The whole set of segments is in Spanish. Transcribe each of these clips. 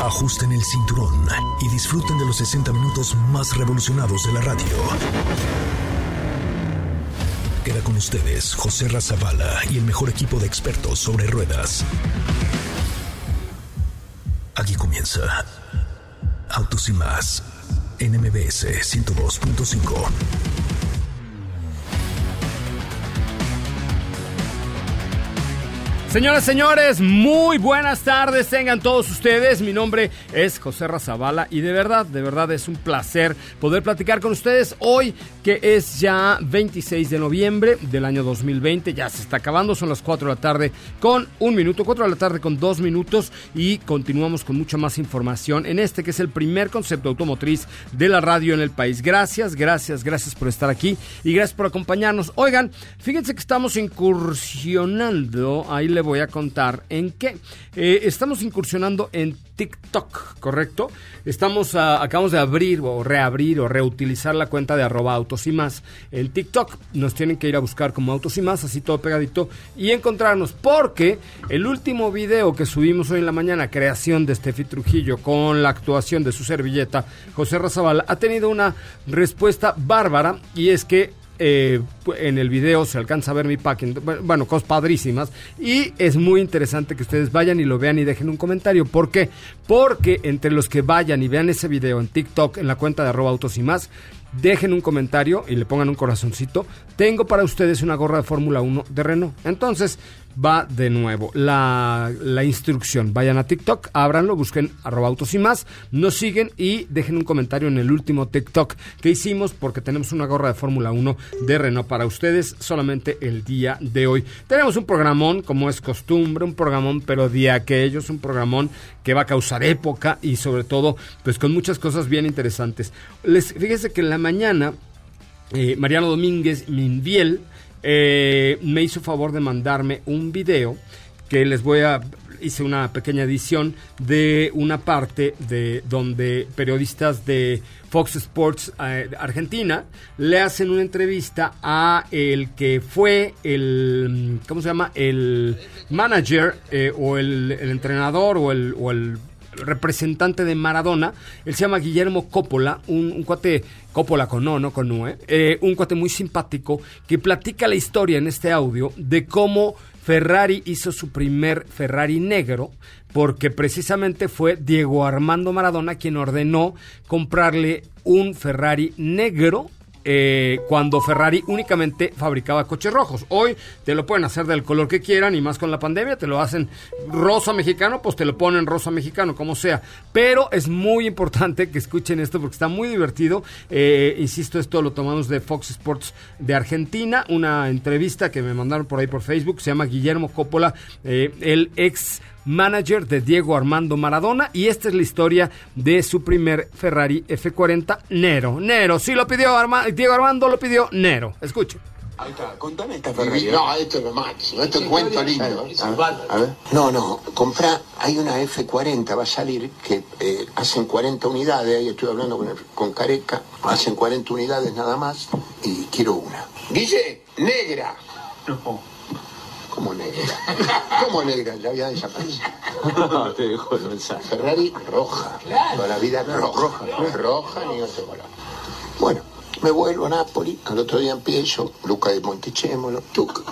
Ajusten el cinturón y disfruten de los 60 minutos más revolucionados de la radio. Queda con ustedes José Razabala y el mejor equipo de expertos sobre ruedas. Aquí comienza Autos y Más en MBS 102.5. Señoras, señores, muy buenas tardes tengan todos ustedes. Mi nombre es José Razabala y de verdad es un placer poder platicar con ustedes hoy, que es ya 26 de noviembre del año 2020. Ya se está acabando, son las 4 de la tarde con 1 minuto, 4 de la tarde con 2 minutos y continuamos con mucha más información en este que es el primer concepto automotriz de la radio en el país. Gracias por estar aquí y gracias por acompañarnos. Oigan, fíjense que estamos incursionando, ahí le voy a contar en qué. Estamos incursionando en TikTok, ¿correcto? Acabamos de abrir o reabrir o reutilizar la cuenta de @autos y más en TikTok. Nos tienen que ir a buscar como Autos y Más, así todo pegadito, y encontrarnos, porque el último video que subimos hoy en la mañana, creación de Steffi Trujillo con la actuación de su servilleta José Razabala, ha tenido una respuesta bárbara, y es que en el video se alcanza a ver mi packing, bueno, cosas padrísimas, y es muy interesante que ustedes vayan y lo vean y dejen un comentario. ¿Por qué? Porque entre los que vayan y vean ese video en TikTok, en la cuenta de @autos y más, dejen un comentario y le pongan un corazoncito. Tengo para ustedes una gorra de Fórmula 1 de Renault. Entonces, va de nuevo la instrucción. Vayan a TikTok, ábranlo, busquen @autos y más, nos siguen y dejen un comentario en el último TikTok que hicimos, porque tenemos una gorra de Fórmula 1 de Renault para ustedes solamente el día de hoy. Tenemos un programón, como es costumbre, un programón pero de aquellos, un programón que va a causar época y sobre todo pues con muchas cosas bien interesantes. Fíjense que en la mañana Mariano Domínguez Minviel me hizo favor de mandarme un video que hice una pequeña edición de una parte de donde periodistas de Fox Sports Argentina le hacen una entrevista a el que fue el manager o el entrenador o el representante de Maradona. Él se llama Guillermo Coppola, un cuate, Coppola con O, no con U, un cuate muy simpático que platica la historia en este audio de cómo Ferrari hizo su primer Ferrari negro, porque precisamente fue Diego Armando Maradona quien ordenó comprarle un Ferrari negro cuando Ferrari únicamente fabricaba coches rojos. Hoy te lo pueden hacer del color que quieran, y más con la pandemia te lo hacen rosa mexicano, pues te lo ponen rosa mexicano, como sea. Pero es muy importante que escuchen esto porque está muy divertido. Insisto, esto lo tomamos de Fox Sports de Argentina, una entrevista que me mandaron por ahí por Facebook. Se llama Guillermo Coppola, el ex manager de Diego Armando Maradona, y esta es la historia de su primer Ferrari F40 Nero. Sí lo pidió Diego Armando, lo pidió Nero. Escuchen. Ahí está, contame esta Ferrari. No, esto es lo máximo, esto es cuento lindo. A ver. No, comprá, hay una F40, va a salir, que hacen 40 unidades, ahí estoy hablando con Careca, hacen 40 unidades nada más, y quiero una. Guille, negra. No. ¿Cómo negra? ¿Cómo negra? Ya había desaparecido. No, te dejo el mensaje. Ferrari roja. Claro. Toda la vida roja. Roja ni otro color. Bueno, me vuelvo a Nápoli. Al otro día empiezo. Luca de Montechémolo.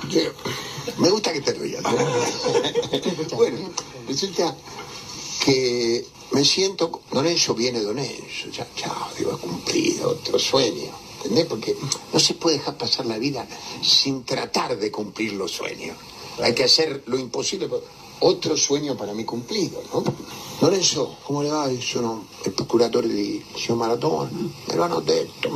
Me gusta que te rías. Bueno, resulta que me siento. Don Enzo viene Don Enzo. Ya, digo, he cumplido otro sueño. ¿Entendés? Porque no se puede dejar pasar la vida sin tratar de cumplir los sueños. Hay que hacer lo imposible. Otro sueño para mí cumplido, ¿no? Lorenzo, ¿cómo le va? Sono il procuratore di signor Maradona. Me lo hanno detto.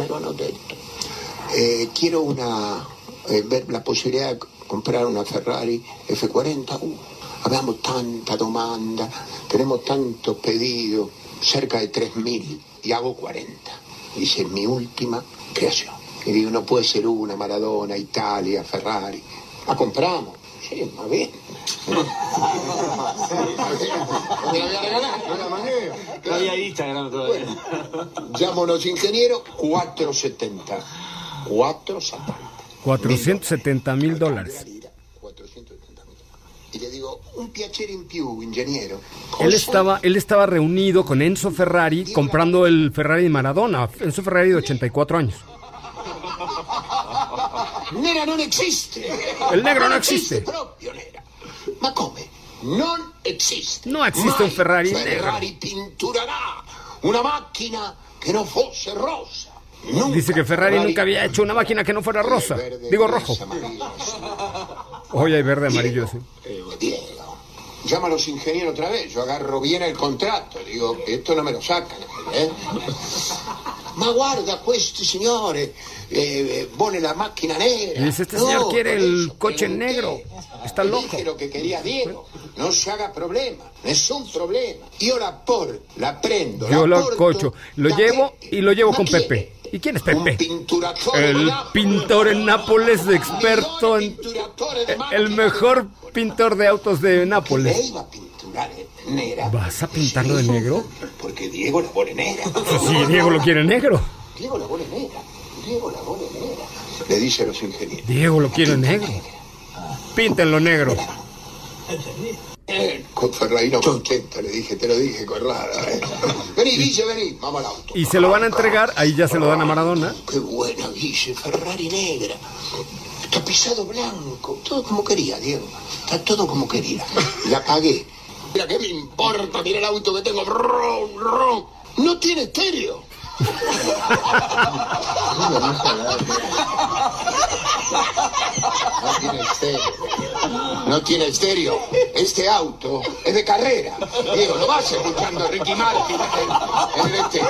Quiero ver la posibilidad de comprar una Ferrari F40. Abbiamo tanta domanda, tenemos tantos pedidos, cerca de 3.000, y hago 40. Dice, mi última creación. Y digo, no puede ser una, Maradona, Italia, Ferrari. La compramos. Sí, va bien. ¿Me la voy a regalar? No la manera. No había Instagram todavía. Bueno, llamo a los ingenieros, 470. 470 mil dólares. 470 mil. y le digo, un piacere in più, ingeniero. Él estaba reunido con Enzo Ferrari comprando el Ferrari de Maradona. Enzo Ferrari de 84 años. Nera non esiste. El negro no existe. Proprio Nera. Ma come? Non esiste. No existe un Ferrari Ferrari negro. pinturará una máquina que no fosse rosa. Nunca. Dice que Ferrari nunca había hecho una máquina que no fuera rosa. Digo rojo. Hoy hay verde, amarillo, sí. Diego, llama a los ingenieros otra vez. Yo agarro bien el contrato. Digo, esto no me lo sacan, ¿eh? Ma guarda, questo signore pone la máquina negra. Y dice, este señor quiere el coche negro. Está loco. Dije lo que quería Diego. No se haga problema. Nessun problema. Io la prendo. Yo la lo porto cocho, lo da llevo Pepe. y lo llevo Ma con chi è Pepe. ¿Y quién es Pepe? Un pinturatore El de Nápoles. pintor en Nápoles, experto en... Pinturatore de El máquinas mejor de Nápoles. pintor de autos de Nápoles. Lei va a pinturare nera. ¿Vas a pintarlo de Sí, negro? Porque Diego la vuole nera. Sí, Diego lo quiere negro. Diego la vuole nera. Diego la vuole nera. Le dice a los ingenieros. Diego lo quiere negro. Píntenlo negro. Con Ferraino contenta, le dije, te lo dije, Corrada. Vení, Guille, vení, vamos al auto. Y se lo van a entregar, ahí ya se lo dan a Maradona. Qué buena, Guille, Ferrari negra. Tapizado blanco, todo como quería, Diego. Está todo como quería. La pagué. Mira, ¿qué me importa? Mira el auto que tengo. Ron, ron. No tiene estéreo. No tiene estéreo. No tiene estéreo. Este auto es de carrera. Diego, lo vas escuchando Ricky Martin en el estéreo.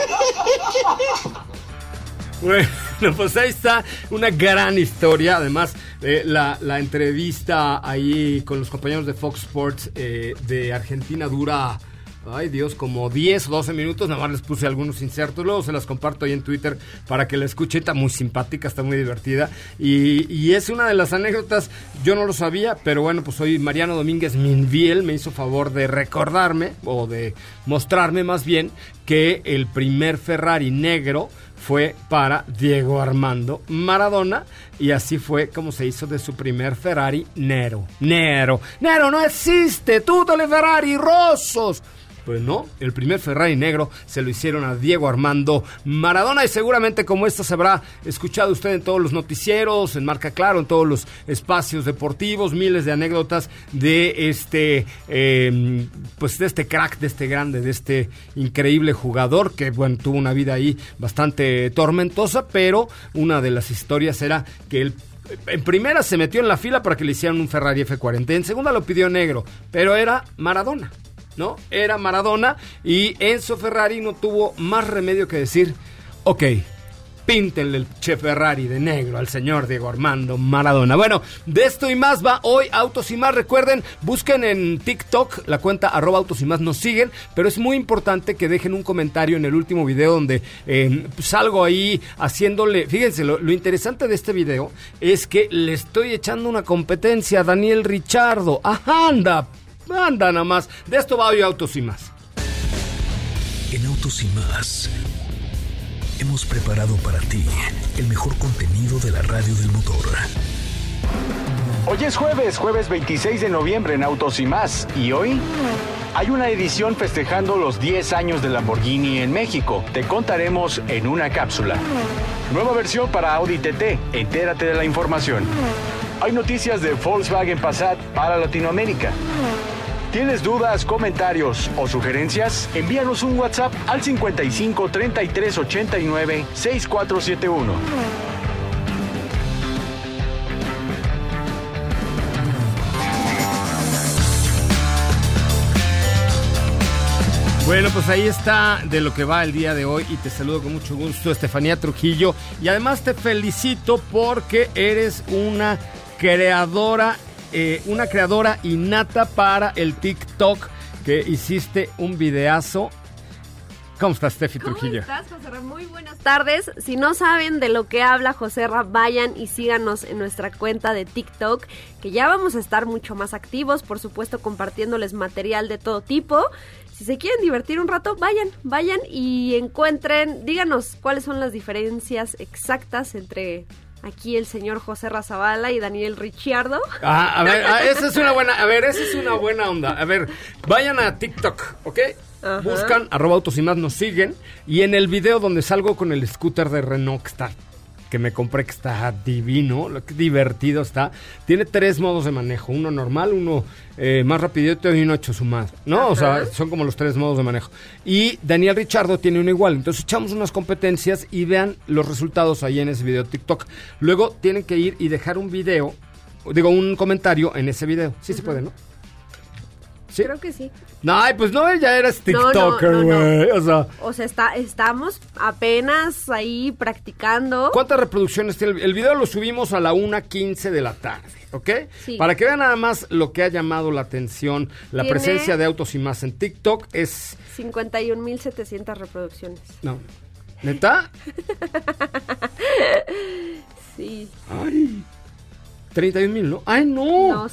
Bueno, pues ahí está una gran historia. Además, la entrevista ahí con los compañeros de Fox Sports de Argentina dura... Ay, Dios, como 10 o 12 minutos. Nada más les puse algunos insertos. Luego se las comparto ahí en Twitter para que la escuchen. Está muy simpática, está muy divertida. Y es una de las anécdotas. Yo no lo sabía, pero bueno, pues hoy Mariano Domínguez Minviel me hizo favor de recordarme, o de mostrarme más bien, que el primer Ferrari negro fue para Diego Armando Maradona, y así fue como se hizo de su primer Ferrari Nero no existe, tutti le Ferrari rossos. Pues no, el primer Ferrari negro se lo hicieron a Diego Armando Maradona, y seguramente como esto se habrá escuchado usted en todos los noticieros, en Marca Claro, en todos los espacios deportivos, miles de anécdotas de pues de este crack, de este grande, de este increíble jugador que, bueno, tuvo una vida ahí bastante tormentosa, pero una de las historias era que él en primera se metió en la fila para que le hicieran un Ferrari F40, en segunda lo pidió negro, pero era Maradona, ¿no? Era Maradona, y Enzo Ferrari no tuvo más remedio que decir, ok, píntenle el Che Ferrari de negro al señor Diego Armando Maradona. Bueno, de esto y más va hoy Autos y Más. Recuerden, busquen en TikTok la cuenta @Autos y Más, nos siguen, pero es muy importante que dejen un comentario en el último video donde salgo ahí haciéndole, fíjense, lo interesante de este video es que le estoy echando una competencia a Daniel Richardo. Ajá, anda nada más. De esto va hoy Autos y Más. En Autos y Más hemos preparado para ti el mejor contenido de la radio del motor. Hoy es jueves 26 de noviembre en Autos y Más. Y hoy hay una edición festejando los 10 años de Lamborghini en México. Te contaremos en una cápsula. Nueva versión para Audi TT. Entérate de la información. Hay noticias de Volkswagen Passat para Latinoamérica. ¿Tienes dudas, comentarios o sugerencias? Envíanos un WhatsApp al 55 33 89 6471. Bueno, pues ahí está de lo que va el día de hoy, y te saludo con mucho gusto, Estefanía Trujillo, y además te felicito porque eres una creadora innata para el TikTok, que hiciste un videazo. ¿Cómo estás, Steffi Trujillo? ¿Cómo estás, Joserra? Muy buenas tardes. Si no saben de lo que habla Joserra, vayan y síganos en nuestra cuenta de TikTok, que ya vamos a estar mucho más activos, por supuesto, compartiéndoles material de todo tipo. Si se quieren divertir un rato, vayan y encuentren, díganos cuáles son las diferencias exactas entre aquí el señor José Razabala y Daniel Ricciardo. Esa es una buena onda. A ver, vayan a TikTok, ¿ok? Ajá. Buscan @autos y más, nos siguen. Y en el video donde salgo con el scooter de Renault que me compré, que está divino, qué divertido está. Tiene 3 modos de manejo, uno normal, uno más rapidito y uno hecho su madre, ¿no? Ajá. O sea, son como los 3 modos de manejo. Y Daniel Ricciardo tiene uno igual, entonces echamos unas competencias y vean los resultados ahí en ese video de TikTok. Luego tienen que ir y dejar un comentario en ese video. Sí se puede, ¿no? ¿Sí? Creo que sí. No, pues no, ya eras TikToker, güey. No. O sea, estamos apenas ahí practicando. ¿Cuántas reproducciones tiene? El video lo subimos a la 1:15 de la tarde, ¿ok? Sí. Para que vean nada más lo que ha llamado la atención, la presencia de Autos y Más en TikTok es... 51,700 reproducciones. No. ¿Neta? Sí. Ay... 31,000, ¿no? ¡Ay, no! No,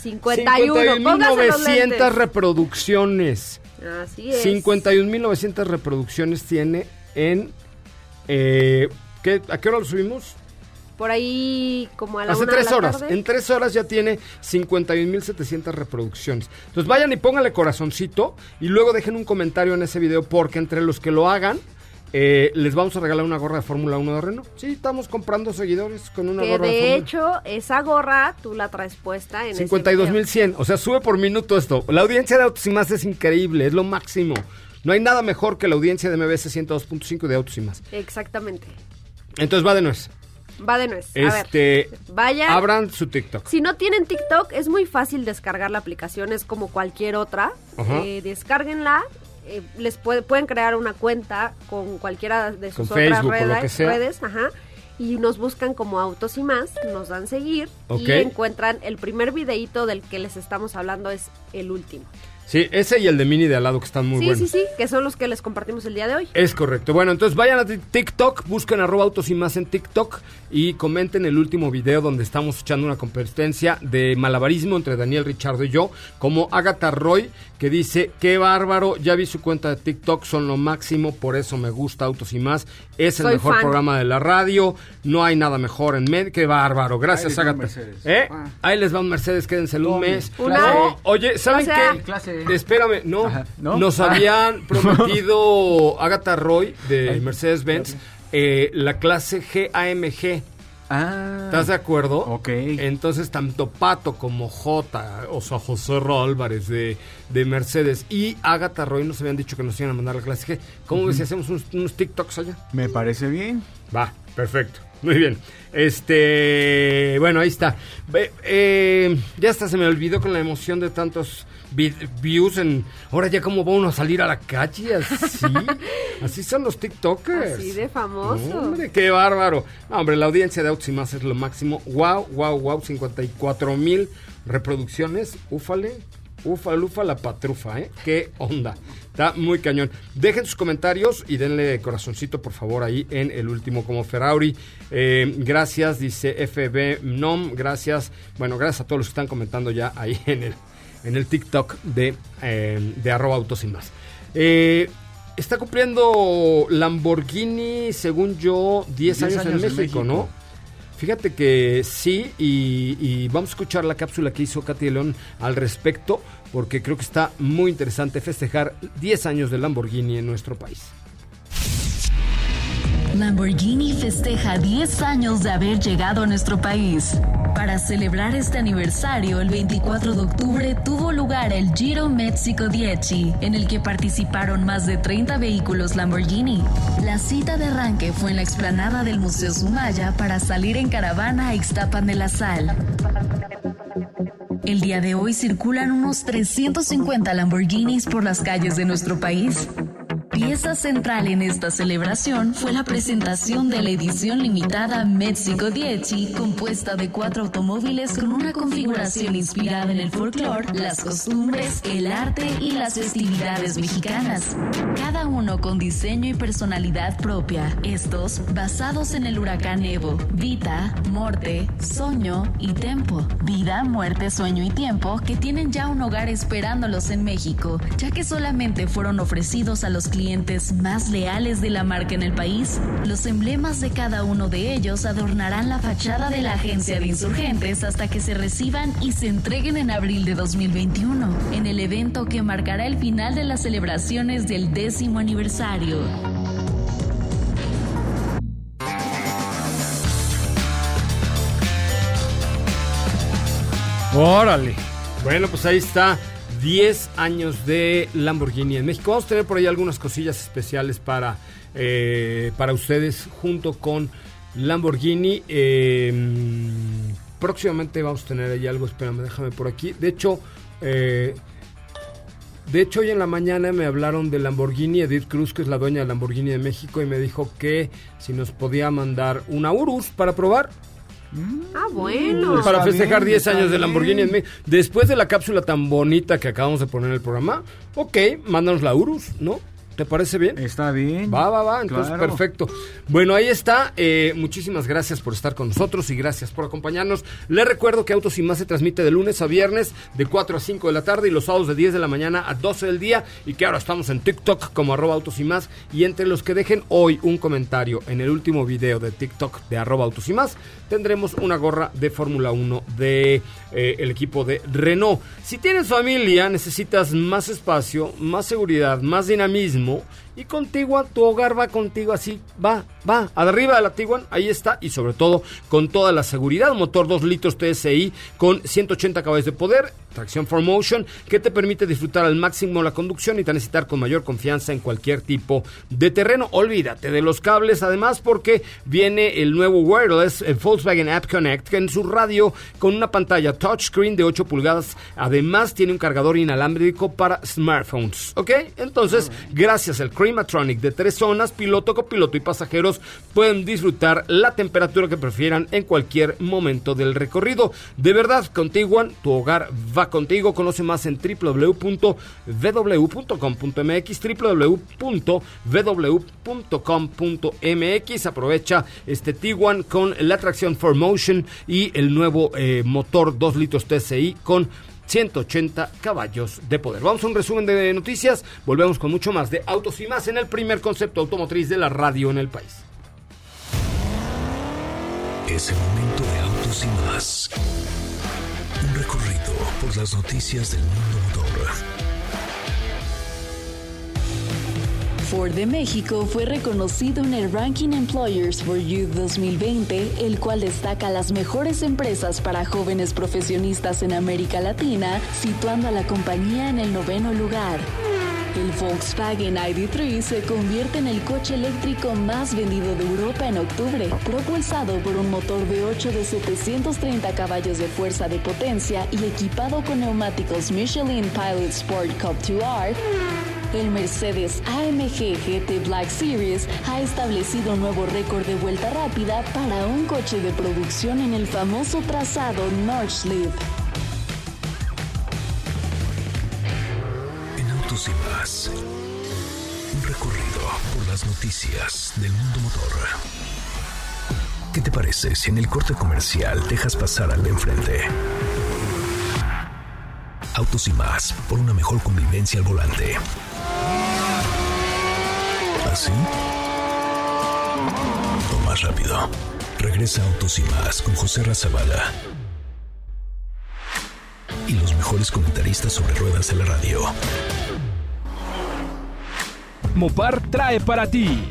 51,900 reproducciones. Así es. 51,900 reproducciones tiene en... ¿a qué hora lo subimos? Por ahí como a la Hace 1 de la 3 horas. tarde. En 3 horas ya tiene 51,700 reproducciones. Entonces vayan y pónganle corazoncito y luego dejen un comentario en ese video porque entre los que lo hagan... les vamos a regalar una gorra de Fórmula 1 de Renault. Sí, estamos comprando seguidores con una gorra de Fórmula 1. De hecho, esa gorra tú la traes puesta en 52,100. O sea, sube por minuto esto. La audiencia de Autos y Más es increíble, es lo máximo. No hay nada mejor que la audiencia de MBS 102.5 de Autos y Más. Exactamente. Entonces va de nuez. A ver, vayan. Abran su TikTok. Si no tienen TikTok, es muy fácil descargar la aplicación, es como cualquier otra. Descárguenla. Pueden crear una cuenta con cualquiera de sus con otras Facebook, redes, y nos buscan como Autos y Más, nos dan seguir y encuentran el primer videíto del que les estamos hablando, es el último. Sí, ese y el de Mini de al lado que están muy buenos. Sí, que son los que les compartimos el día de hoy. Es correcto. Bueno, entonces vayan a TikTok, busquen @autos y más en TikTok y comenten el último video donde estamos echando una competencia de malabarismo entre Daniel Ricciardo y yo, como Agatha Roy, que dice, qué bárbaro, ya vi su cuenta de TikTok, son lo máximo, por eso me gusta Autos y Más, es el mejor fan. Programa de la radio, no hay nada mejor en medio, qué bárbaro, gracias Agatha. Ahí les va un Mercedes, quédense un mes. Oye, ¿saben qué? Espérame, no. Nos habían prometido Agatha Roy de Mercedes-Benz la clase GAMG. ¿Estás de acuerdo? Ok. Entonces, tanto Pato como José Álvarez de Mercedes y Agatha Roy nos habían dicho que nos iban a mandar la clase G. ¿Cómo ves si hacemos unos TikToks allá? Me parece bien. Va, perfecto. Muy bien. Bueno, ahí está. Ya hasta se me olvidó con la emoción de tantos views ahora ya como vamos a salir a la calle, así son los TikTokers. Así de famoso. Hombre, qué bárbaro. No, hombre, la audiencia de Autos y Más es lo máximo. Wow, 54,000 reproducciones. Úfale, la patrufa, qué onda. Está muy cañón. Dejen sus comentarios y denle corazoncito, por favor, ahí en el último como Ferrari. Gracias, dice FB Nom, gracias. Bueno, gracias a todos los que están comentando ya ahí en el TikTok de @autos y más. Está cumpliendo Lamborghini, según yo, 10 años en México, ¿no? Fíjate que sí, y vamos a escuchar la cápsula que hizo Katy de León al respecto, porque creo que está muy interesante festejar 10 años de Lamborghini en nuestro país. Lamborghini festeja 10 años de haber llegado a nuestro país. Para celebrar este aniversario, el 24 de octubre tuvo lugar el Giro México 10, en el que participaron más de 30 vehículos Lamborghini. La cita de arranque fue en la explanada del Museo Sumaya para salir en caravana a Ixtapan de la Sal. El día de hoy circulan unos 350 Lamborghinis por las calles de nuestro país. Pieza central en esta celebración fue la presentación de la edición limitada México 10, compuesta de 4 automóviles con una configuración inspirada en el folclore, las costumbres, el arte y las festividades mexicanas. Cada uno con diseño y personalidad propia, estos basados en el huracán Evo, Vita, Morte, Soño y Tempo. Vida, Muerte, Sueño y Tiempo, que tienen ya un hogar esperándolos en México, ya que solamente fueron ofrecidos a los clientes clientes más leales de la marca en el país. Los emblemas de cada uno de ellos adornarán la fachada de la agencia de insurgentes hasta que se reciban y se entreguen en abril de 2021, en el evento que marcará el final de las celebraciones del 10º aniversario. ¡Órale! Bueno, pues ahí está, 10 años de Lamborghini en México. Vamos a tener por ahí algunas cosillas especiales para ustedes junto con Lamborghini. Próximamente vamos a tener ahí algo, espérame, déjame por aquí. De hecho, hoy en la mañana me hablaron de Lamborghini, Edith Cruz, que es la dueña de Lamborghini de México, y me dijo que si nos podía mandar una Urus para probar. Bueno. Para festejar 10 años de Lamborghini en México. Después de la cápsula tan bonita que acabamos de poner en el programa, ok, mándanos la Urus, ¿no? ¿Te parece bien? Está bien. Va, entonces claro. Perfecto. Bueno, ahí está. Muchísimas gracias por estar con nosotros y gracias por acompañarnos. Les recuerdo que Autos y Más se transmite de lunes a viernes de 4 a 5 de la tarde y los sábados de 10 de la mañana a 12 del día, y que ahora estamos en TikTok como @Autos y Más, y entre los que dejen hoy un comentario en el último video de TikTok de @Autos y Más tendremos una gorra de Fórmula 1 de el equipo de Renault. Si tienes familia, necesitas más espacio, más seguridad, más dinamismo, y con Tiguan tu hogar va contigo, así va, arriba de la Tiguan, ahí está, y sobre todo con toda la seguridad. Motor 2 litros TSI con 180 caballos de poder, tracción 4Motion, que te permite disfrutar al máximo la conducción y transitar con mayor confianza en cualquier tipo de terreno. Olvídate de los cables, además, porque viene el nuevo wireless, el Volkswagen App Connect, que en su radio con una pantalla touchscreen de 8 pulgadas, además tiene un cargador inalámbrico para smartphones, ¿ok? Entonces, gracias al Climatronic de 3 zonas, piloto, copiloto y pasajeros pueden disfrutar la temperatura que prefieran en cualquier momento del recorrido. De verdad, con Tiguan, tu hogar va contigo. Conoce más en www.vw.com.mx, www.vw.com.mx. Aprovecha este Tiguan con la tracción 4Motion y el nuevo motor 2 litros TSI con 180 caballos de poder. Vamos a un resumen de noticias. Volvemos con mucho más de Autos y Más en el primer concepto automotriz de la radio en el país. Es el momento de Autos y Más. Un recorrido por las noticias del mundo motor. Ford de México fue reconocido en el Ranking Employers for Youth 2020, el cual destaca las mejores empresas para jóvenes profesionistas en América Latina, situando a la compañía en el 9º lugar. El Volkswagen ID.3 se convierte en el coche eléctrico más vendido de Europa en octubre, propulsado por un motor V8 de 730 caballos de fuerza de potencia y equipado con neumáticos Michelin Pilot Sport Cup 2R. El Mercedes AMG GT Black Series ha establecido un nuevo récord de vuelta rápida para un coche de producción en el famoso trazado Nordschleife. En Autos y Más, un recorrido por las noticias del mundo motor. ¿Qué te parece si en el corte comercial dejas pasar al de enfrente? Autos y Más, por una mejor convivencia al volante. ¿Así? O más rápido. Regresa Autos y Más con José Razabala y los mejores comentaristas sobre ruedas de la radio. Mopar trae para ti.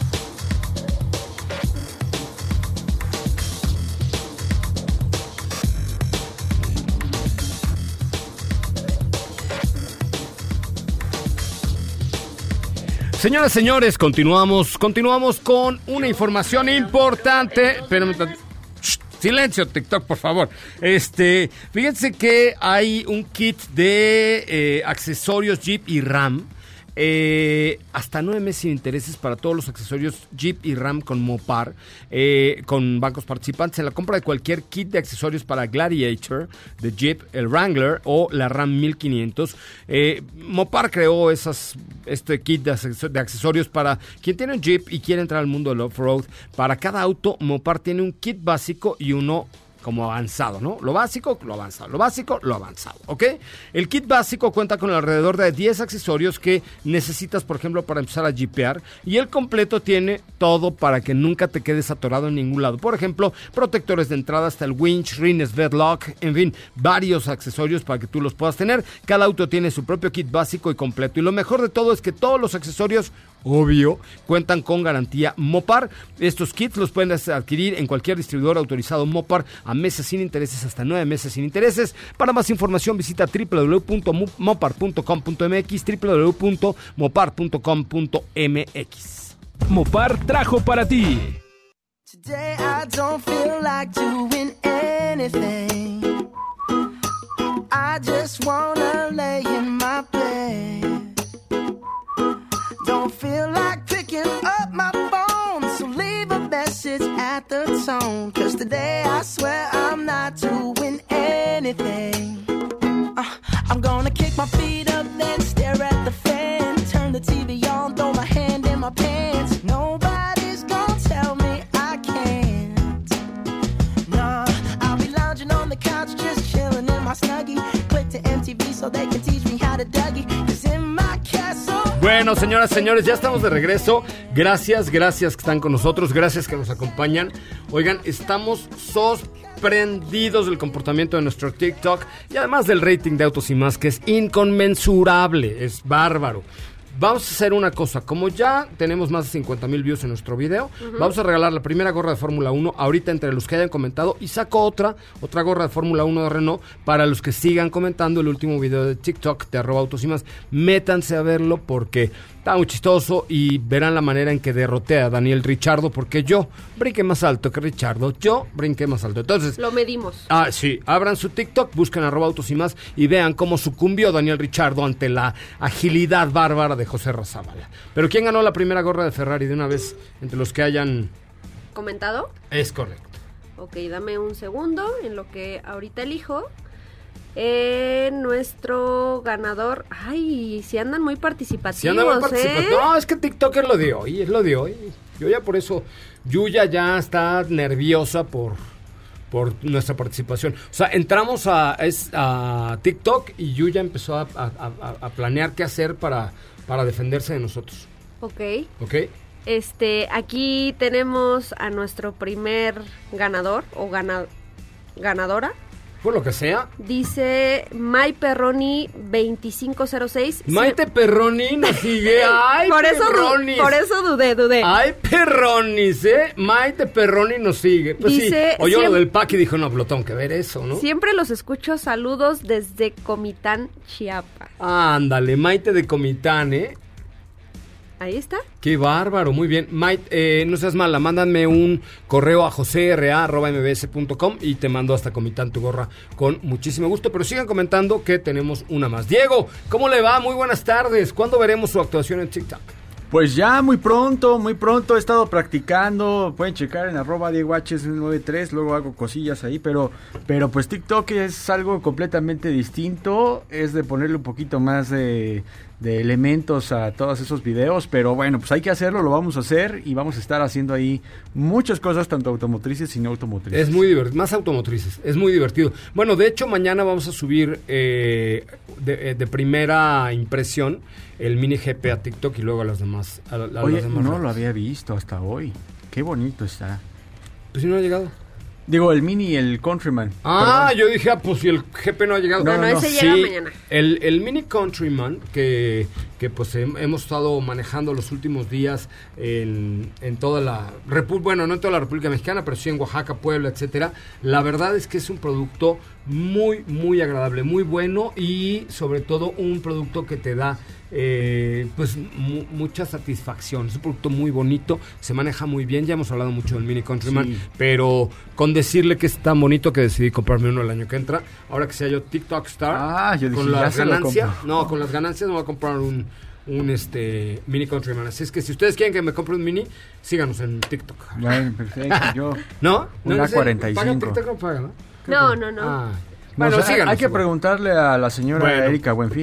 Señoras, señores, continuamos con una información importante. Espérenme, silencio, TikTok, por favor. Fíjense que hay un kit de accesorios Jeep y Ram. Hasta 9 meses sin intereses para todos los accesorios Jeep y Ram con Mopar, con bancos participantes en la compra de cualquier kit de accesorios para Gladiator de Jeep, el Wrangler o la Ram 1500. Mopar creó este kit de accesorios para quien tiene un Jeep y quiere entrar al mundo del off-road. Para cada auto, Mopar tiene un kit básico y uno como avanzado, ¿no? Lo básico, lo avanzado, lo básico, lo avanzado, ¿ok? El kit básico cuenta con alrededor de 10 accesorios que necesitas, por ejemplo, para empezar a jipear, y el completo tiene todo para que nunca te quedes atorado en ningún lado. Por ejemplo, protectores de entrada hasta el winch, rines, bedlock, en fin, varios accesorios para que tú los puedas tener. Cada auto tiene su propio kit básico y completo, y lo mejor de todo es que todos los accesorios, obvio, cuentan con garantía Mopar. Estos kits los pueden adquirir en cualquier distribuidor autorizado Mopar a meses sin intereses, hasta 9 meses sin intereses. Para más información visita www.mopar.com.mx, www.mopar.com.mx. Mopar trajo para ti. Today I don't feel like doing anything. I just wanna lay in my bed. Don't feel like picking up my phone, so leave a message at the tone. 'Cause today I swear I'm not doing anything. I'm gonna kick my feet up, then stare at the fan. Turn the TV on, throw my hand in my pants. Nobody's gonna tell me I can't. Nah, I'll be lounging on the couch, just chilling in my Snuggie. Click to MTV so they can teach me how to Dougie. 'Cause in my castle. Bueno, señoras, señores, ya estamos de regreso. Gracias que están con nosotros, gracias que nos acompañan. Oigan, estamos sorprendidos del comportamiento de nuestro TikTok y además del rating de Autos y Más, que es inconmensurable, es bárbaro. Vamos a hacer una cosa, como ya tenemos más de 50,000 views en nuestro video, vamos a regalar la primera gorra de Fórmula 1 ahorita entre los que hayan comentado, y saco otra gorra de Fórmula 1 de Renault para los que sigan comentando el último video de TikTok de @Autos y Más. Métanse a verlo porque está muy chistoso y verán la manera en que derroté a Daniel Ricciardo, porque yo brinqué más alto que Ricciardo, Entonces, lo medimos. Sí, abran su TikTok, busquen @Autos y Más y vean cómo sucumbió Daniel Ricciardo ante la agilidad bárbara de José Razabala. Pero ¿quién ganó la primera gorra de Ferrari de una vez entre los que hayan comentado? Es correcto. Ok, dame un segundo en lo que ahorita elijo. Nuestro ganador. Ay, si andan muy participativos, No, es que TikTok es lo de hoy, Yo ya por eso, Yuya ya está nerviosa por nuestra participación. O sea, entramos a TikTok y Yuya empezó a planear qué hacer para defenderse de nosotros. Ok. Aquí tenemos a nuestro primer ganador o ganadora. Por lo que sea. Dice May Perroni 2506. Maite Perroni nos sigue. Ay, por eso dudé. Ay, Perronis, Maite Perroni nos sigue. Pues dice, sí, oyó lo del pack y dijo, no, lo tengo que ver eso, ¿no? Siempre los escucho, saludos desde Comitán, Chiapas. Ándale, Maite de Comitán, Ahí está. Qué bárbaro, muy bien. Maite, no seas mala, mándame un correo a josera@mbs.com y te mando hasta Comitán tu gorra con muchísimo gusto. Pero sigan comentando que tenemos una más. Diego, ¿cómo le va? Muy buenas tardes. ¿Cuándo veremos su actuación en TikTok? Pues ya muy pronto, he estado practicando, pueden checar en @DiegoH93, luego hago cosillas ahí, pero pues TikTok es algo completamente distinto, es de ponerle un poquito más de elementos a todos esos videos, pero bueno, pues hay que hacerlo, lo vamos a hacer y vamos a estar haciendo ahí muchas cosas, tanto automotrices y no automotrices. Es muy divertido, más automotrices, es muy divertido. Bueno, de hecho mañana vamos a subir de primera impresión el mini GP a TikTok y luego a las demás. Oye, las demás no lo había visto hasta hoy, qué bonito está. Pues si no ha llegado. Digo, el Mini, el Countryman. Ah, perdón. Yo dije, pues si el GP no ha llegado. No, ese llega mañana. El Mini Countryman, que pues hemos estado manejando los últimos días en toda la República, bueno, no en toda la República Mexicana, pero sí en Oaxaca, Puebla, etcétera. La verdad es que es un producto muy, muy agradable, muy bueno y sobre todo un producto que te da pues mucha satisfacción. Es un producto muy bonito, se maneja muy bien. Ya hemos hablado mucho del Mini Countryman, sí, pero con decirle que es tan bonito que decidí comprarme uno el año que entra. Ahora que sea yo TikTok Star, yo dije, con las ganancias, con las ganancias me voy a comprar un Mini Countryman. Así es que si ustedes quieren que me compre un Mini, síganos en TikTok. Bueno, perfecto. Yo ¿No? Una 45. ¿Paga TikTok? No paga, ¿no? No. Bueno, síganos. Hay que preguntarle a la señora Erika Buenfil.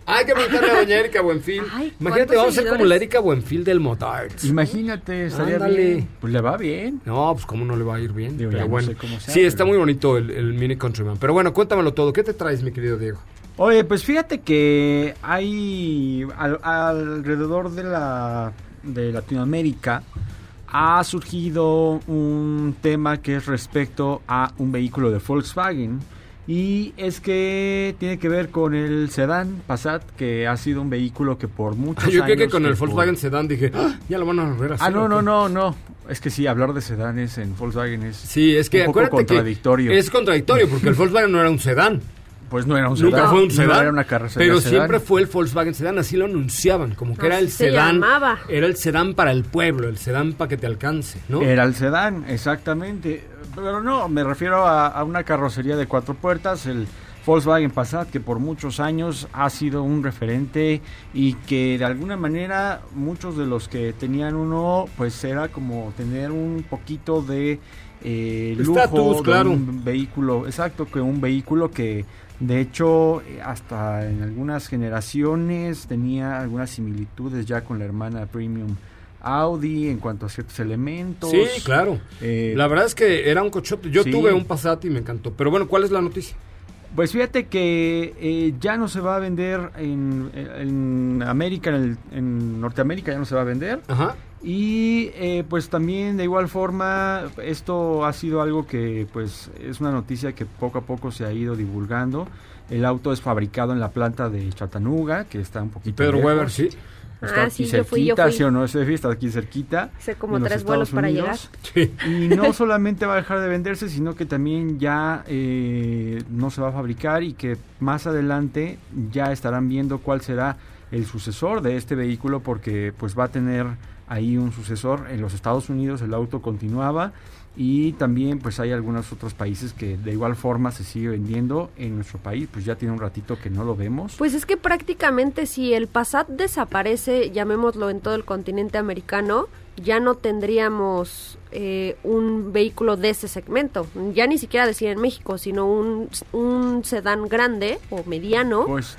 Hay que preguntarle a doña Erika Buenfil. Ay, Imagínate, vamos a ser como seguidores? la Erika Buenfil del Motards. Imagínate, estaría Ándale. bien. Pues le va bien. No, pues cómo no le va a ir bien. Digo, pero ya no bueno, sé cómo sea, sí, está pero- muy bonito el Mini Countryman. Pero bueno, cuéntamelo todo. ¿Qué te traes, mi querido Diego? Oye, pues fíjate que hay alrededor de Latinoamérica ha surgido un tema que es respecto a un vehículo de Volkswagen. Y es que tiene que ver con el sedán Passat, que ha sido un vehículo que por muchos años... Yo creo que con el por- Volkswagen Sedán dije, ¡ah! Ya lo van a volver a hacer. ¿o qué? No. Es que sí, hablar de sedanes en Volkswagen es Sí, es que un poco acuérdate contradictorio. que es contradictorio porque el Volkswagen no era un sedán. Pues no era un sedán. Nunca fue un sedán. No era una carrocería Pero sedán. siempre fue el Volkswagen sedán, así lo anunciaban, como que era Así el se sedán. llamaba. Era el sedán para el pueblo, el sedán para que te alcance, ¿no? Era el sedán, exactamente. Pero no, me refiero a una carrocería de 4 puertas, el Volkswagen Passat, que por muchos años ha sido un referente y que de alguna manera muchos de los que tenían uno, pues era como tener un poquito de lujo Estatus, de claro. un vehículo, exacto, que un vehículo que de hecho hasta en algunas generaciones tenía algunas similitudes ya con la hermana Premium Audi en cuanto a ciertos elementos. Sí, claro. Eh, La verdad es que era un cochote. Yo sí. tuve un Passat y me encantó. Pero bueno, ¿cuál es la noticia? Pues fíjate que ya no se va a vender en América, en Norteamérica ya no se va a vender. Ajá. Y pues también de igual forma esto ha sido algo que pues es una noticia que poco a poco se ha ido divulgando. El auto es fabricado en la planta de Chattanooga, que está un poquito Pedro lejos. Weber, sí. Está aquí Sí, yo fui. cerquita, ¿sí o no? Ese está aquí cerquita. Hice como en los 3 vuelos Estados para Unidos. llegar. Sí. Y no solamente va a dejar de venderse, sino que también ya no se va a fabricar y que más adelante ya estarán viendo cuál será el sucesor de este vehículo, porque pues va a tener ahí un sucesor. En los Estados Unidos el auto continuaba y también pues hay algunos otros países que de igual forma se sigue vendiendo. En nuestro país pues ya tiene un ratito que no lo vemos. Pues es que prácticamente si el Passat desaparece, llamémoslo en todo el continente americano, ya no tendríamos un vehículo de ese segmento. Ya ni siquiera decir en México, sino un sedán grande o mediano Pues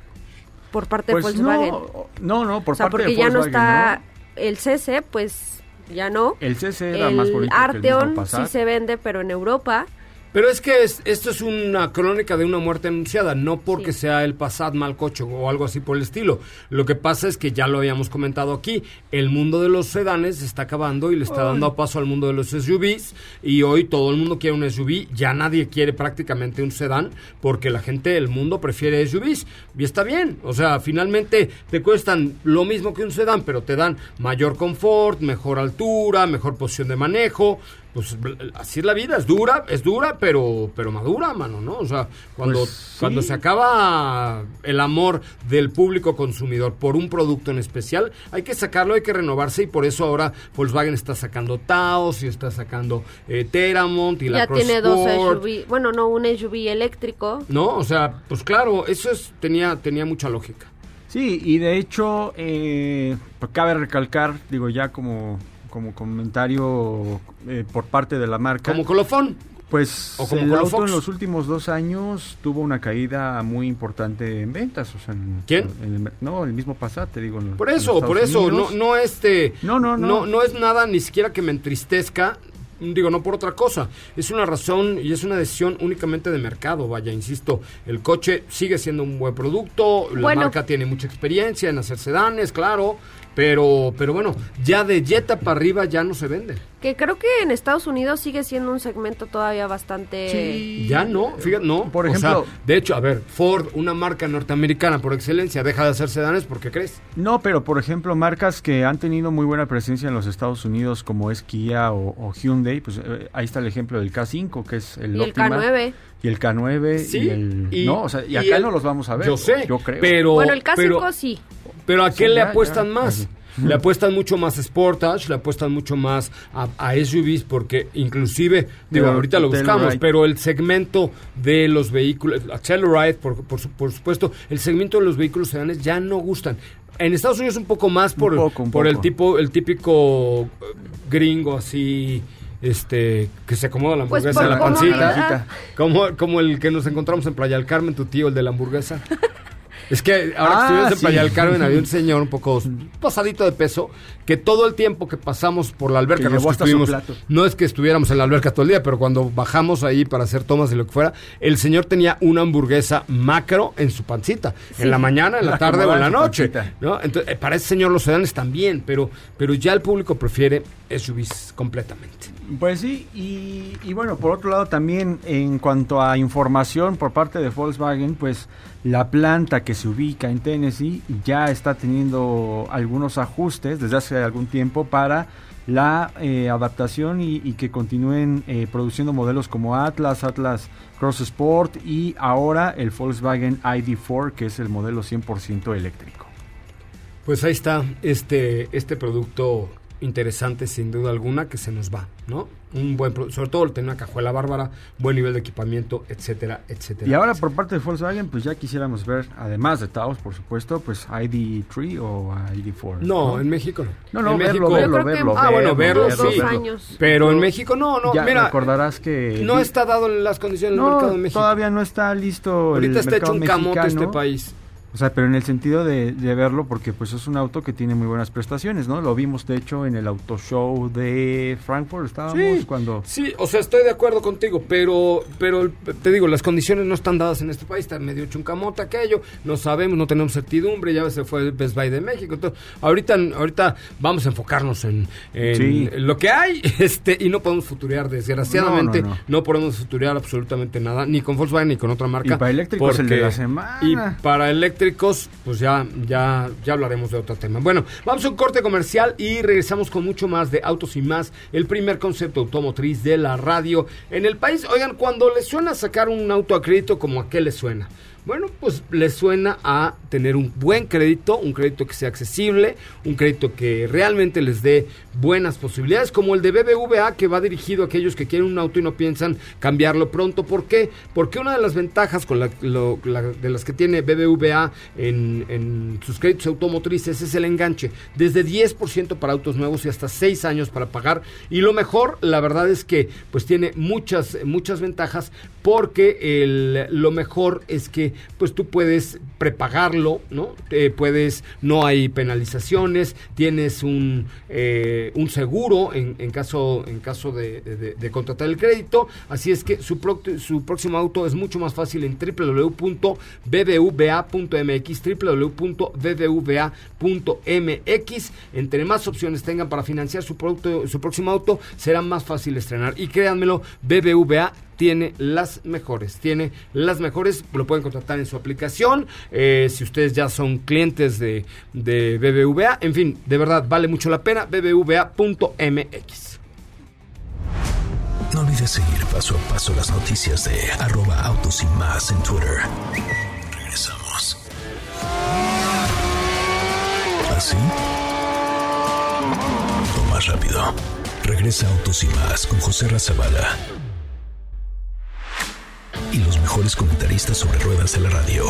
por parte de pues Volkswagen. no, por O sea, parte porque de ya no Volkswagen, está ¿no? el CC, pues ya no. El CC era más bonito que el Arteon mismo Passat. sí se vende, pero en Europa. Pero es que esto es una crónica de una muerte anunciada, no porque Sí. sea el Passat mal coche o algo así por el estilo. Lo que pasa es que ya lo habíamos comentado aquí, el mundo de los sedanes se está acabando y le está dando paso al mundo de los SUVs, y hoy todo el mundo quiere un SUV, ya nadie quiere prácticamente un sedán, porque la gente del mundo prefiere SUVs, y está bien. O sea, finalmente te cuestan lo mismo que un sedán, pero te dan mayor confort, mejor altura, mejor posición de manejo. Pues así es la vida, es dura, pero madura, mano, ¿no? O sea, cuando, Pues, sí. cuando se acaba el amor del público consumidor por un producto en especial, hay que sacarlo, hay que renovarse, y por eso ahora Volkswagen está sacando Taos y está sacando Teramont y la Ya Cross tiene dos Sport. SUV, bueno, no, un SUV eléctrico. No, o sea, pues claro, eso tenía mucha lógica. Sí, y de hecho, pues cabe recalcar, digo ya como comentario por parte de la marca. Como colofón. Pues o como el Color auto Fox. en los últimos 2 años tuvo una caída muy importante en ventas. O sea, ¿Quién? El mismo Passat, te digo. Por eso, no No. es nada ni siquiera que me entristezca, digo, no por otra cosa, es una razón y es una decisión únicamente de mercado, vaya, insisto, el coche sigue siendo un buen producto, la Bueno. marca tiene mucha experiencia en hacer sedanes, claro, pero bueno, ya de Jetta para arriba ya no se vende. Que creo que en Estados Unidos sigue siendo un segmento todavía bastante... Sí. Ya no, fíjate, no. Por o ejemplo- sea, de hecho, a ver, Ford, una marca norteamericana por excelencia, deja de hacer sedanes, ¿por qué crees? No, pero por ejemplo, marcas que han tenido muy buena presencia en los Estados Unidos, como es Kia o Hyundai, pues ahí está el ejemplo del K5, que es el Y el Optima. K9. Y el K9 Sí, y el... y- no, o sea, y y acá el- no los vamos a ver. Yo sé, yo creo. pero... Bueno, el K5 pero- sí. Pero ¿a qué Sí, le ya, apuestan ya. más? Le apuestan mucho más Sportage, le apuestan mucho más a SUVs, porque inclusive, digo, Pero ahorita lo buscamos, Telluride. pero el segmento de los vehículos, la Telluride, por supuesto, el segmento de los vehículos sedanes ya no gustan. En Estados Unidos un poco más por Un el poco. típico gringo así, que se acomoda la Pues hamburguesa por en la comodidad. pancita, como el que nos encontramos en Playa del Carmen, tu tío, el de la hamburguesa. Es que ahora que estuvimos en Playa del Carmen había un señor un poco pasadito de peso que todo el tiempo que pasamos por la alberca, no es que estuviéramos en la alberca todo el día, pero cuando bajamos ahí para hacer tomas de lo que fuera, el señor tenía una hamburguesa macro en su pancita, en la mañana, en la tarde o en la noche, ¿no? Entonces, para ese señor los sedanes también, pero ya el público prefiere SUVs completamente. Pues sí, y bueno, por otro lado también en cuanto a información por parte de Volkswagen, pues la planta que se ubica en Tennessee ya está teniendo algunos ajustes desde hace algún tiempo para la adaptación y que continúen produciendo modelos como Atlas Cross Sport y ahora el Volkswagen ID4, que es el modelo 100% eléctrico. Pues ahí está este producto interesante sin duda alguna que se nos va, ¿no? Un buen producto, sobre todo tener una cajuela bárbara, buen nivel de equipamiento, etcétera, etcétera. Y ahora etcétera. Por parte de Volkswagen, pues ya quisiéramos ver, además de Taos, por supuesto, pues ID3 o ID4. No, en México no. No, en verlo. Verlo, sí. Años. Pero en México no. Ya Mira, recordarás que no está dado en las condiciones del mercado de México. Todavía no está listo. Ahorita el está hecho un mercado camote mexicano. este país. O sea, pero en el sentido de verlo, porque pues es un auto que tiene muy buenas prestaciones, ¿no? Lo vimos, de hecho, en el Auto Show de Frankfurt, estábamos cuando... Sí, o sea, estoy de acuerdo contigo, pero te digo, las condiciones no están dadas en este país, está medio chuncamote aquello, no sabemos, no tenemos certidumbre, ya se fue el Best Buy de México, entonces, ahorita vamos a enfocarnos en lo que hay, y no podemos futurear, desgraciadamente, no podemos futurear absolutamente nada, ni con Volkswagen ni con otra marca. Y para eléctricos el de la semana. Y para eléctricos, pues ya hablaremos de otro tema. Bueno, vamos a un corte comercial y regresamos con mucho más de Autos y Más, el primer concepto automotriz de la radio en el país. Oigan, cuando les suena sacar un auto a crédito, ¿cómo a qué les suena? Bueno, pues les suena a tener un buen crédito, un crédito que sea accesible, un crédito que realmente les dé buenas posibilidades, como el de BBVA, que va dirigido a aquellos que quieren un auto y no piensan cambiarlo pronto. ¿Por qué? Porque una de las ventajas de las que tiene BBVA en sus créditos automotrices es el enganche, desde 10% para autos nuevos y hasta 6 años para pagar. Y lo mejor, la verdad es que pues tiene muchas ventajas, porque lo mejor es que pues tú puedes prepagarlo, ¿no? No hay penalizaciones, tienes un seguro en caso de contratar el crédito, así es que su próximo auto es mucho más fácil en www.bbva.mx, www.bbva.mx. Entre más opciones tengan para financiar su próximo auto, será más fácil estrenar, y créanmelo, BBVA tiene las mejores, lo pueden contratar en su aplicación, si ustedes ya son clientes de BBVA, en fin, de verdad, vale mucho la pena, bbva.mx. No olvides seguir paso a paso las noticias de @Autos y Más en Twitter. Regresamos. ¿Así? O más rápido. Regresa Autos y Más con José Razabala y los mejores comentaristas sobre ruedas de la radio.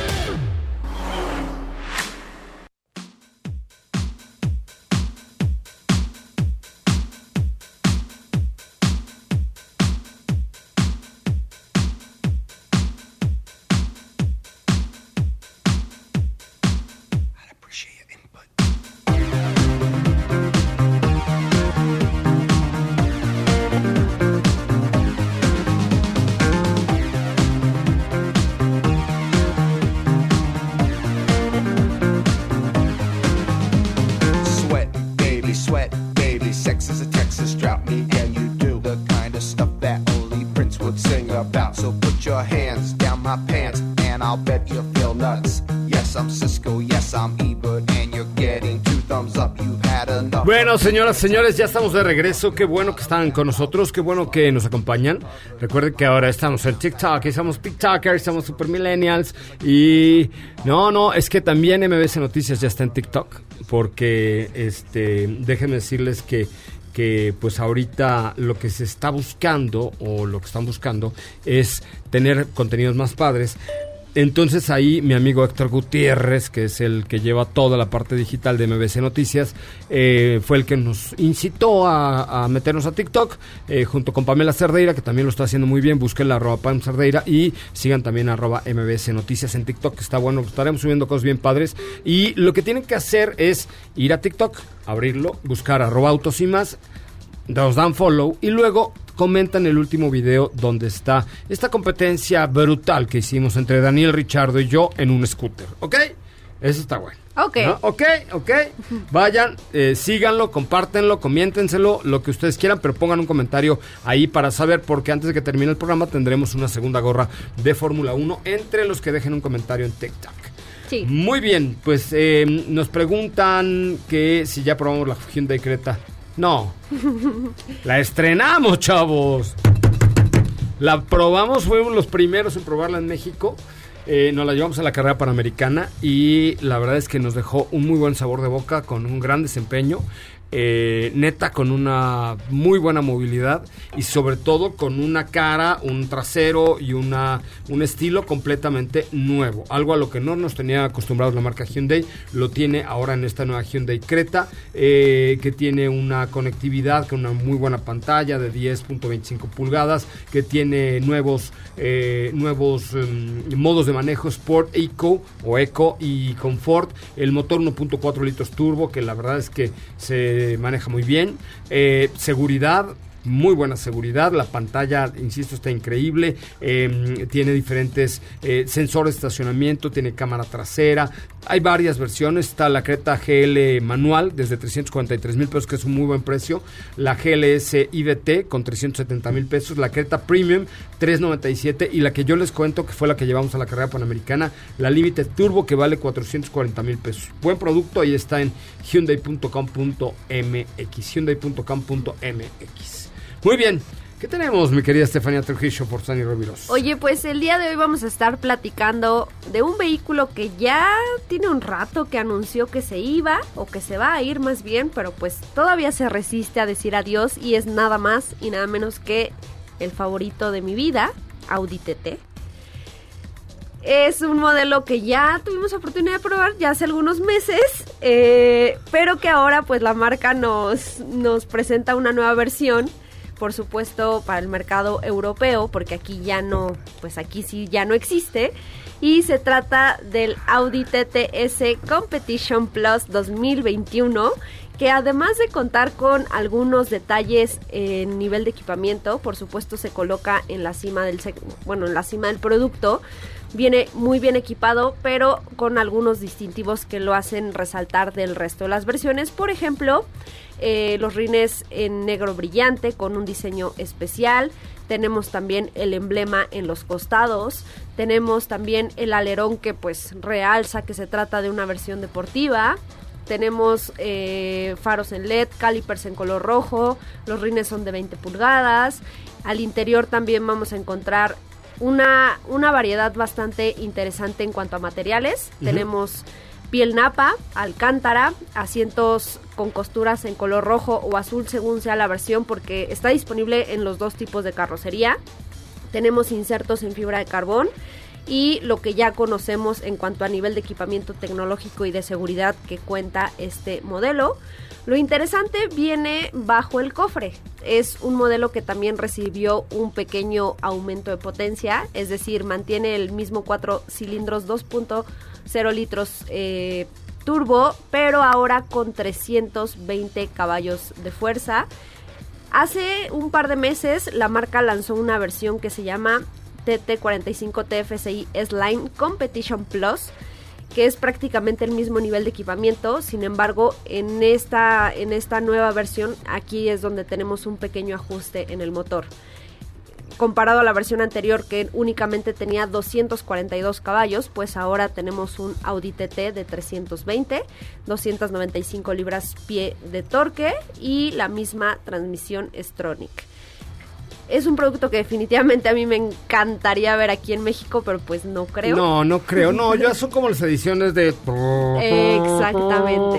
Bueno, señoras, señores, ya estamos de regreso. Qué bueno que están con nosotros, qué bueno que nos acompañan. Recuerden que ahora estamos en TikTok, y somos TikTokers, somos super millennials. Y es que también MBS Noticias ya está en TikTok, porque déjenme decirles que pues ahorita lo que se está buscando, o lo que están buscando, es tener contenidos más padres. Entonces ahí mi amigo Héctor Gutiérrez, que es el que lleva toda la parte digital de MBC Noticias, fue el que nos incitó a meternos a TikTok, junto con Pamela Cerdeira, que también lo está haciendo muy bien. Busquen la @Pam Cerdeira y sigan también @MBC Noticias en TikTok, que está bueno, estaremos subiendo cosas bien padres. Y lo que tienen que hacer es ir a TikTok, abrirlo, buscar @Autos y Más, nos dan follow y luego comentan el último video donde está esta competencia brutal que hicimos entre Daniel Richardo y yo en un scooter, ¿ok? Eso está bueno. Ok. ¿No? Ok. Vayan, síganlo, compártenlo, comiéntenselo, lo que ustedes quieran, pero pongan un comentario ahí para saber, porque antes de que termine el programa tendremos una segunda gorra de Fórmula 1 entre los que dejen un comentario en TikTok. Sí. Muy bien, pues nos preguntan que si ya probamos la Hyundai Creta. No, la estrenamos, chavos. La probamos, fuimos los primeros en probarla en México. Nos la llevamos a la carrera panamericana y la verdad es que nos dejó un muy buen sabor de boca, con un gran desempeño. Neta, con una muy buena movilidad y sobre todo con una cara, un trasero y un estilo completamente nuevo, algo a lo que no nos tenía acostumbrados la marca Hyundai. Lo tiene ahora en esta nueva Hyundai Creta, que tiene una conectividad con una muy buena pantalla de 10.25 pulgadas, que tiene nuevos modos de manejo Sport, Eco y Comfort, el motor 1.4 litros turbo, que la verdad es que se maneja muy bien, seguridad, muy buena seguridad, la pantalla, insisto, está increíble, tiene diferentes sensores de estacionamiento, tiene cámara trasera, hay varias versiones, está la Creta GL manual desde 343,000 pesos, que es un muy buen precio, la GLS IVT con 370,000 pesos, la Creta Premium 397 y la que yo les cuento que fue la que llevamos a la carrera panamericana, la Limited Turbo, que vale 440,000 pesos. Buen producto, ahí está en hyundai.com.mx. Muy bien, ¿qué tenemos, mi querida Estefanía Trujillo por Sani Rovirosa? Oye, pues el día de hoy vamos a estar platicando de un vehículo que ya tiene un rato que anunció que se iba, o que se va a ir más bien, pero pues todavía se resiste a decir adiós, y es nada más y nada menos que el favorito de mi vida, Audi TT. Es un modelo que ya tuvimos oportunidad de probar ya hace algunos meses, pero que ahora pues la marca nos presenta una nueva versión, por supuesto para el mercado europeo, porque aquí ya no, pues aquí sí ya no existe, y se trata del Audi TTS Competition Plus 2021, que además de contar con algunos detalles en nivel de equipamiento, por supuesto se coloca en la cima del producto. Viene muy bien equipado, pero con algunos distintivos que lo hacen resaltar del resto de las versiones. Por ejemplo, los rines en negro brillante con un diseño especial. Tenemos también el emblema en los costados. Tenemos también el alerón que pues realza que se trata de una versión deportiva. Tenemos faros en LED, calipers en color rojo. Los rines son de 20 pulgadas. Al interior también vamos a encontrar una variedad bastante interesante en cuanto a materiales. Tenemos piel napa, alcántara, asientos con costuras en color rojo o azul según sea la versión, porque está disponible en los dos tipos de carrocería. Tenemos insertos en fibra de carbón y lo que ya conocemos en cuanto a nivel de equipamiento tecnológico y de seguridad que cuenta este modelo. Lo interesante viene bajo el cofre. Es un modelo que también recibió un pequeño aumento de potencia, es decir, mantiene el mismo 4 cilindros 2.0 litros turbo, pero ahora con 320 caballos de fuerza. Hace un par de meses la marca lanzó una versión que se llama TT45 TFSI S-Line Competition Plus, que es prácticamente el mismo nivel de equipamiento. Sin embargo, en esta nueva versión, aquí es donde tenemos un pequeño ajuste en el motor. Comparado a la versión anterior, que únicamente tenía 242 caballos, pues ahora tenemos un Audi TT de 320, 295 libras-pie de torque y la misma transmisión S-Tronic. Es un producto que definitivamente a mí me encantaría ver aquí en México, pero pues no creo. No creo. No, ya son como las ediciones de... Exactamente.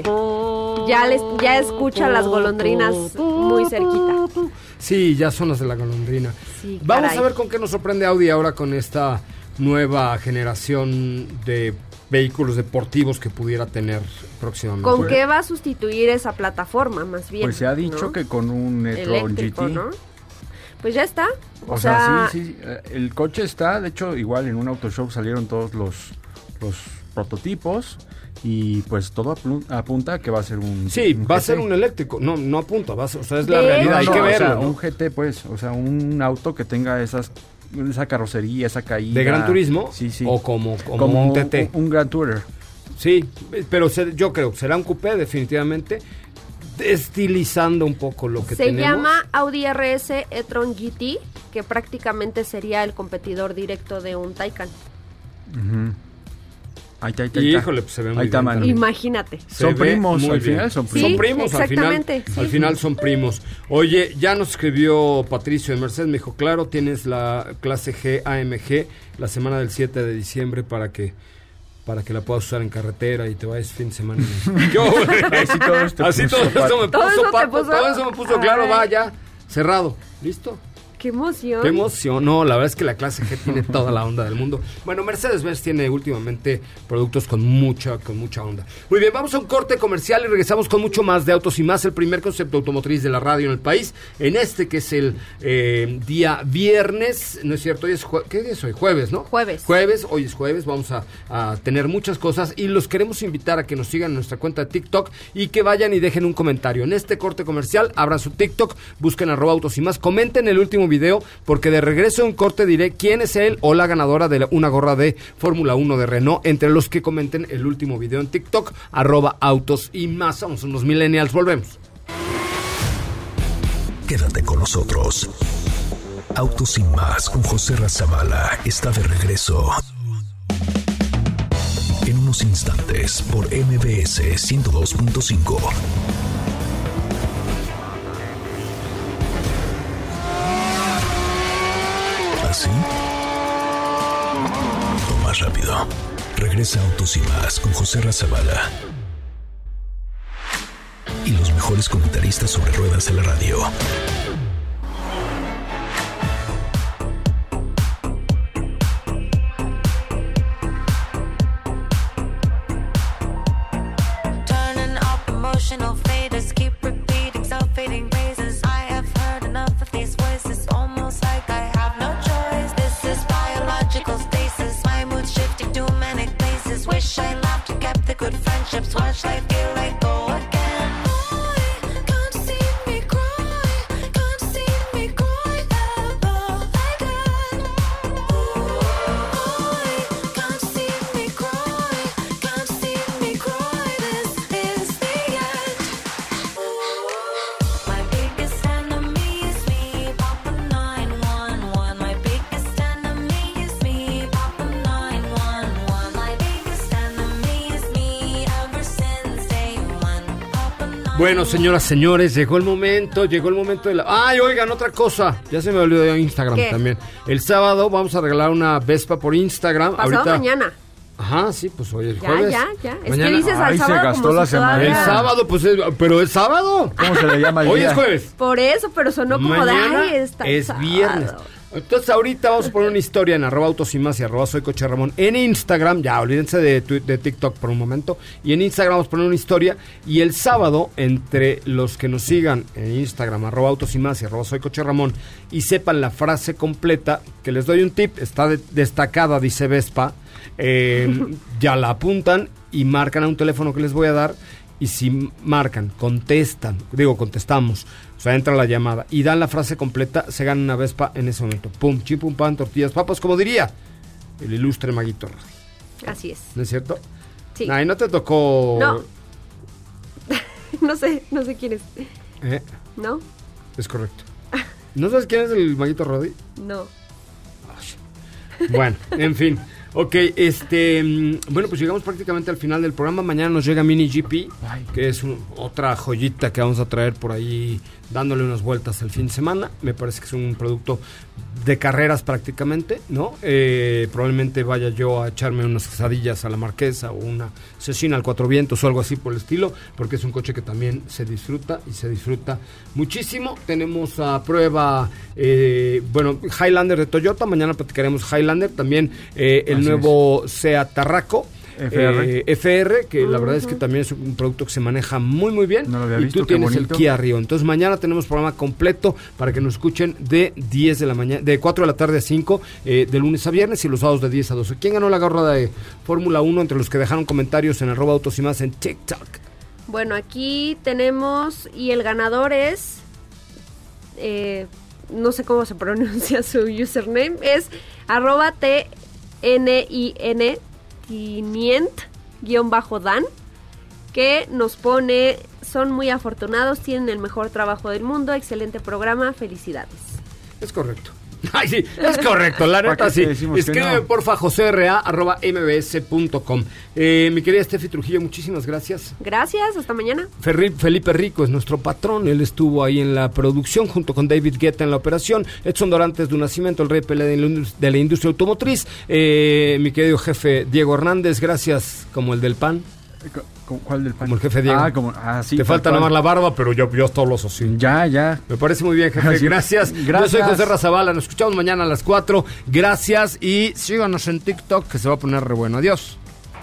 Ya escuchan las golondrinas muy cerquita. Sí, ya son las de la golondrina. Sí, vamos a ver con qué nos sorprende Audi ahora con esta nueva generación de vehículos deportivos que pudiera tener próximamente. ¿Con qué va a sustituir esa plataforma, más bien? Pues se ha dicho, ¿no?, que con un e-tron eléctrico, GT. ¿no? Pues ya está. O sea, sí, el coche está, de hecho, igual en un auto show salieron todos los prototipos y pues todo apunta a que va a ser un va a GT. ser un eléctrico, no apunta, o sea, es la realidad, hay que verlo. O sea, un GT, pues, o sea, un auto que tenga esa carrocería, esa caída. ¿De Gran Turismo? Sí. ¿O como un TT? Un Grand Tourer. Sí, pero yo creo que será un coupé definitivamente, estilizando un poco lo que tenemos. Se llama Audi RS e-tron GT, que prácticamente sería el competidor directo de un Taycan. Ahí está. Híjole, pues se ve muy bien. Imagínate. Son primos, al final son primos. Son primos, exactamente, al final son primos. Oye, ya nos escribió Patricio de Mercedes, me dijo, claro, tienes la clase G AMG la semana del 7 de diciembre para que la puedas usar en carretera y te vayas fin de semana. Así todo esto me puso, Paco, todo eso me puso claro, va ya, cerrado, listo. ¡Qué emoción! ¡Qué emoción! No, la verdad es que la clase G tiene toda la onda del mundo. Bueno, Mercedes-Benz tiene últimamente productos con mucha onda. Muy bien, vamos a un corte comercial y regresamos con mucho más de Autos y Más, el primer concepto automotriz de la radio en el país. En este que es el día viernes, ¿no es cierto? Hoy es ¿qué día es hoy? Jueves, ¿no? Jueves, hoy es jueves, vamos a tener muchas cosas y los queremos invitar a que nos sigan en nuestra cuenta de TikTok y que vayan y dejen un comentario. En este corte comercial, abran su TikTok, busquen @Autos y Más, comenten el último video, porque de regreso en corte diré quién es él o la ganadora de una gorra de Fórmula 1 de Renault, entre los que comenten el último video en TikTok, @Autos y Más. Somos unos millennials, volvemos. Quédate con nosotros. Autos y Más con José Razabala está de regreso. En unos instantes por MBS 102.5. ¿Así? O más rápido. Regresa Autos y Más con José Razabala y los mejores comentaristas sobre ruedas de la radio. Turning up emotional faders, keep repeating self-fading phrases. I have heard enough of these voices, almost like I have no choice. This is biological stasis, my mood shifting to manic places. Wish I laughed and kept the good friendships. Watch life feel like go again. Bueno, señoras, señores, llegó el momento de la... ¡Ay, oigan, otra cosa! Ya se me olvidó de Instagram. ¿Qué? También. El sábado vamos a regalar una Vespa por Instagram. Pasado mañana. Ajá, sí, pues hoy es jueves. Ya. Es Mañana. que dices al Ay, sábado se gastó como la si semana. todavía- El sábado, pues, pero es sábado. ¿Cómo se le llama el Hoy día? es jueves. Por eso, pero sonó como Mañana de, ay, está es sábado. viernes. Entonces ahorita vamos a poner una historia en @Autos y Más y @SoyCocheRamón en Instagram. Ya, olvídense de TikTok por un momento. Y en Instagram vamos a poner una historia. Y el sábado, entre los que nos sigan en Instagram, @Autos y Más y @SoyCocheRamón, y sepan la frase completa, que les doy un tip, está destacada, dice Vespa, ya la apuntan y marcan a un teléfono que les voy a dar. Y si marcan, contestamos, o sea, entra la llamada y dan la frase completa, se gana una Vespa en ese momento. Pum, chim, pum, pan, tortillas, papas, como diría el ilustre Maguito Rodríguez. Así es. ¿No es cierto? Sí. Ay, no te tocó... No. no sé quién es. ¿No? Es correcto. ¿No sabes quién es el Maguito Rodríguez? No. Bueno, en fin. Ok, bueno, pues llegamos prácticamente al final del programa. Mañana nos llega Mini GP, que es otra joyita que vamos a traer por ahí, dándole unas vueltas el fin de semana. Me parece que es un producto de carreras prácticamente, ¿no? Probablemente vaya yo a echarme unas quesadillas a la Marquesa o una cecina al Cuatro Vientos o algo así por el estilo, porque es un coche que también se disfruta y se disfruta muchísimo. Tenemos a prueba, Highlander de Toyota. Mañana platicaremos Highlander, también el nuevo Seat Tarraco. FR, que la verdad es que también es un producto que se maneja muy muy bien. No lo había visto, y tú tienes el Kia Rio. Entonces mañana tenemos programa completo para que nos escuchen de 10 de la mañana, de 4 de la tarde a 5, de lunes a viernes, y los sábados de 10 a 12. ¿Quién ganó la garra de Fórmula 1 entre los que dejaron comentarios en @autos y más en TikTok? Bueno, aquí tenemos, y el ganador es, no sé cómo se pronuncia su username, es @TNIN 500-Dan, que nos pone: son muy afortunados, tienen el mejor trabajo del mundo, excelente programa, felicidades. Es correcto. Ay, sí, es correcto, la neta sí. Escríbeme, porfa, josera@mbs.com. Mi querida Steffi Trujillo, muchísimas gracias. Gracias, hasta mañana. Felipe Rico es nuestro patrón, él estuvo ahí en la producción junto con David Guetta en la operación. Edson Dorantes de Nacimiento, el rey Pelé de la industria automotriz. Mi querido jefe Diego Hernández, gracias, como el del pan. ¿Cuál del pan? Como el jefe Diego. Sí. Te falta nomás la barba, pero ya hablas así. Ya. Me parece muy bien, jefe. Gracias. Yo soy José Razabala. Nos escuchamos mañana a las 4. Gracias y síganos en TikTok, que se va a poner re bueno. Adiós.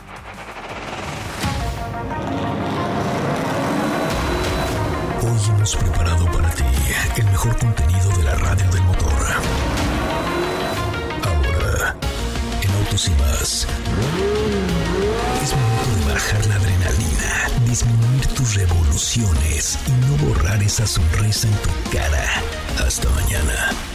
Hoy hemos preparado para ti el mejor contenido de la radio del motor. Ahora, en Autos y Más, es momento de bajar la adrenalina, disminuir tus revoluciones y no borrar esa sonrisa en tu cara. Hasta mañana.